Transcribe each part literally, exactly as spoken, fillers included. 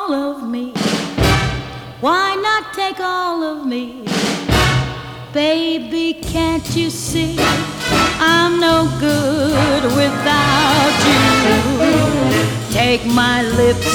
all of me? Why not take all of me? Baby, can't you see I'm no good without you? Take my lips,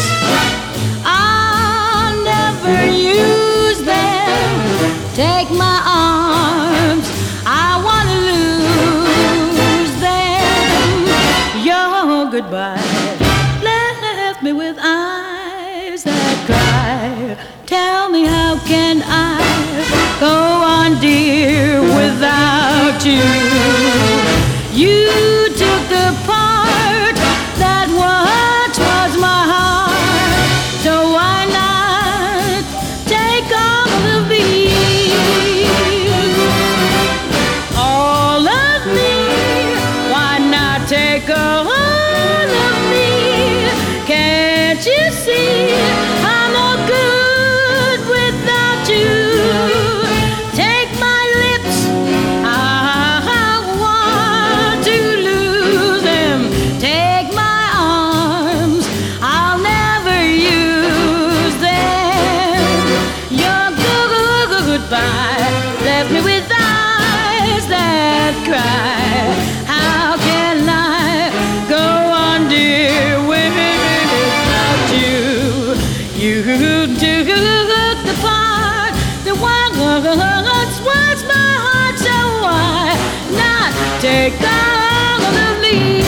I'll never use them. Take my arms, I wanna lose them. Your goodbye left me with eyes that cry. Tell me, how can I go on, dear, without you? You took the part that once was my heart, so why not take all of me? All of me, why not take all of me? Can't you see I'm no good without you? Take my lips, I want to lose them. Take my arms, I'll never use them. Your goodbye left me with eyes that cry. How can I go on, dear, without you? You took the part that once was my heart, so why not take all of me?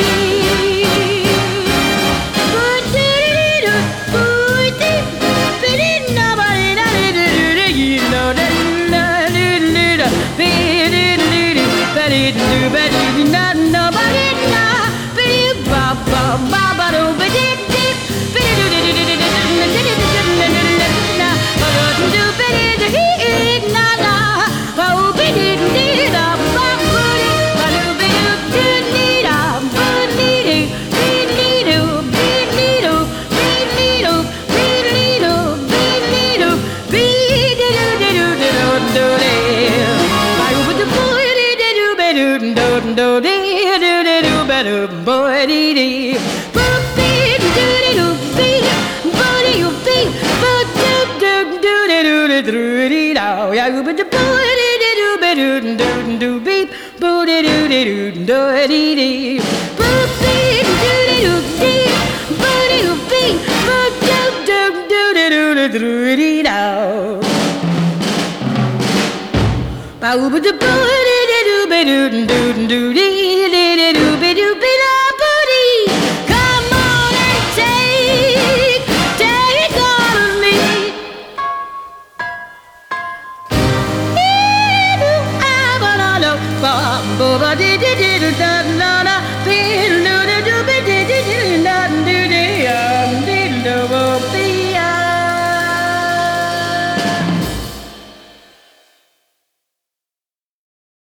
Boy, dee dee, boop dee doo dee doo dee, booty you bee, boop doo doo doo dee doo dee doo dee dow, ya boop doo boy dee dee doo be doo doo doo beep, booty doo dee doo doo dee dee, boop dee doo dee doo dee, booty you bee, boop doo doo doo dee doo dee doo dee dow. Ba boop doo boy dee dee doo be doo doo doo dee dee dee doo be doo be. Ba ba dee dee dee da.